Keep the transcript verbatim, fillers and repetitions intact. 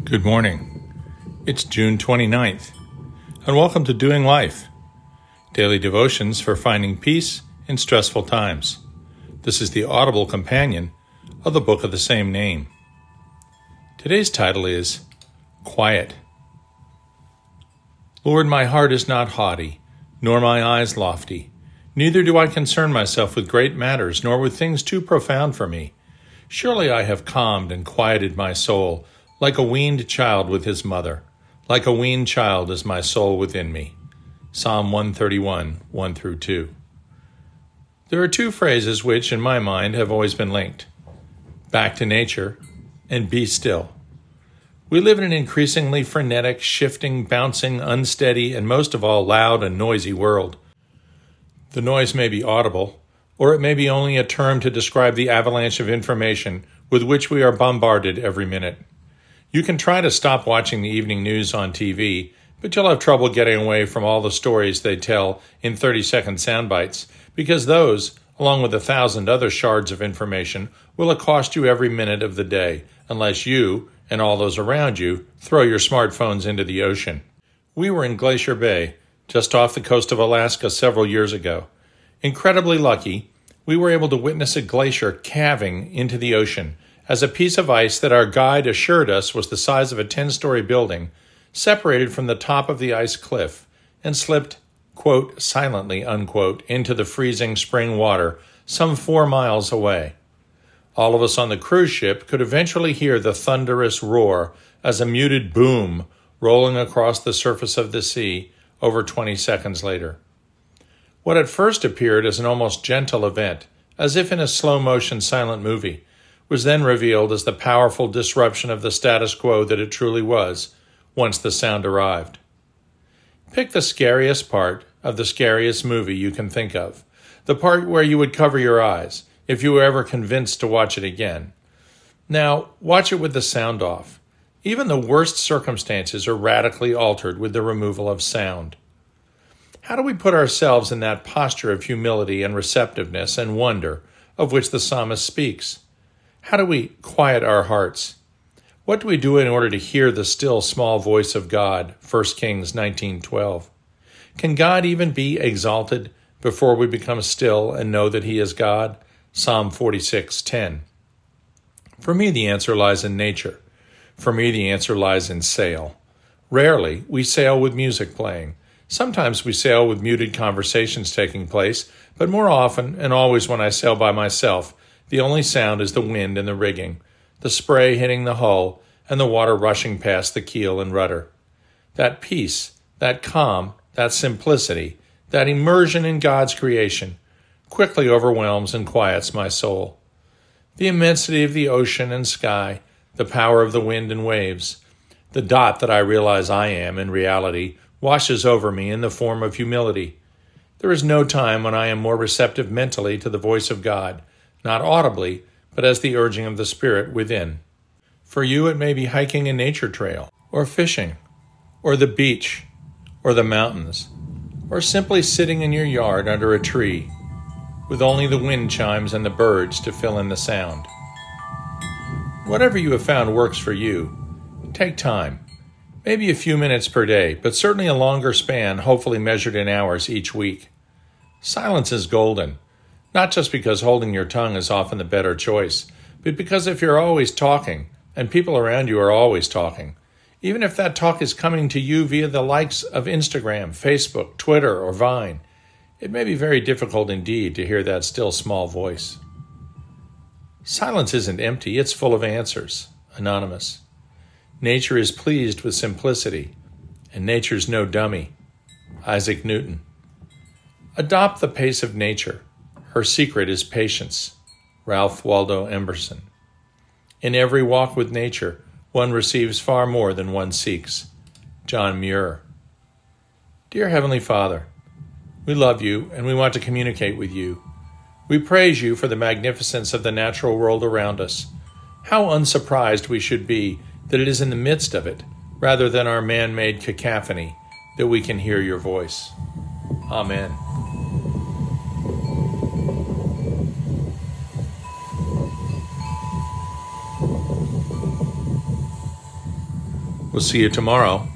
Good morning. It's June twenty-ninth, and welcome to Doing Life, daily devotions for finding peace in stressful times. This is the audible companion of the book of the same name. Today's title is Quiet. Lord, my heart is not haughty, nor my eyes lofty. Neither do I concern myself with great matters, nor with things too profound for me. Surely I have calmed and quieted my soul, like a weaned child with his mother. Like a weaned child is my soul within me. Psalm one thirty-one, one through two. There are two phrases which, in my mind, have always been linked. Back to nature and be still. We live in an increasingly frenetic, shifting, bouncing, unsteady, and most of all loud and noisy world. The noise may be audible, or it may be only a term to describe the avalanche of information with which we are bombarded every minute. You can try to stop watching the evening news on T V, but you'll have trouble getting away from all the stories they tell in thirty-second sound bites, because those, along with a thousand other shards of information, will accost you every minute of the day, unless you, and all those around you, throw your smartphones into the ocean. We were in Glacier Bay, just off the coast of Alaska several years ago. Incredibly lucky, we were able to witness a glacier calving into the ocean, as a piece of ice that our guide assured us was the size of a ten-story building separated from the top of the ice cliff and slipped, quote, silently, unquote, into the freezing spring water some four miles away. All of us on the cruise ship could eventually hear the thunderous roar as a muted boom rolling across the surface of the sea over twenty seconds later. What at first appeared as an almost gentle event, as if in a slow-motion silent movie, was then revealed as the powerful disruption of the status quo that it truly was, once the sound arrived. Pick the scariest part of the scariest movie you can think of, the part where you would cover your eyes, if you were ever convinced to watch it again. Now, watch it with the sound off. Even the worst circumstances are radically altered with the removal of sound. How do we put ourselves in that posture of humility and receptiveness and wonder of which the psalmist speaks? How do we quiet our hearts? What do we do in order to hear the still small voice of God? First Kings nineteen twelve. Can God even be exalted before we become still and know that He is God? Psalm forty-six ten. For me, the answer lies in nature. For me, the answer lies in sail. Rarely, we sail with music playing. Sometimes we sail with muted conversations taking place, but more often, and always when I sail by myself, the only sound is the wind in the rigging, the spray hitting the hull, and the water rushing past the keel and rudder. That peace, that calm, that simplicity, that immersion in God's creation quickly overwhelms and quiets my soul. The immensity of the ocean and sky, the power of the wind and waves, the dot that I realize I am in reality washes over me in the form of humility. There is no time when I am more receptive mentally to the voice of God, not audibly, but as the urging of the Spirit within. For you, it may be hiking a nature trail, or fishing, or the beach, or the mountains, or simply sitting in your yard under a tree, with only the wind chimes and the birds to fill in the sound. Whatever you have found works for you, take time, maybe a few minutes per day, but certainly a longer span, hopefully measured in hours each week. Silence is golden. Not just because holding your tongue is often the better choice, but because if you're always talking, and people around you are always talking, even if that talk is coming to you via the likes of Instagram, Facebook, Twitter, or Vine, it may be very difficult indeed to hear that still small voice. Silence isn't empty, it's full of answers. Anonymous. Nature is pleased with simplicity, and nature's no dummy. Isaac Newton. Adopt the pace of nature. Her secret is patience. Ralph Waldo Emerson. In every walk with nature, one receives far more than one seeks. John Muir. Dear Heavenly Father, we love you and we want to communicate with you. We praise you for the magnificence of the natural world around us. How unsurprised we should be that it is in the midst of it, rather than our man-made cacophony, that we can hear your voice. Amen. We'll see you tomorrow.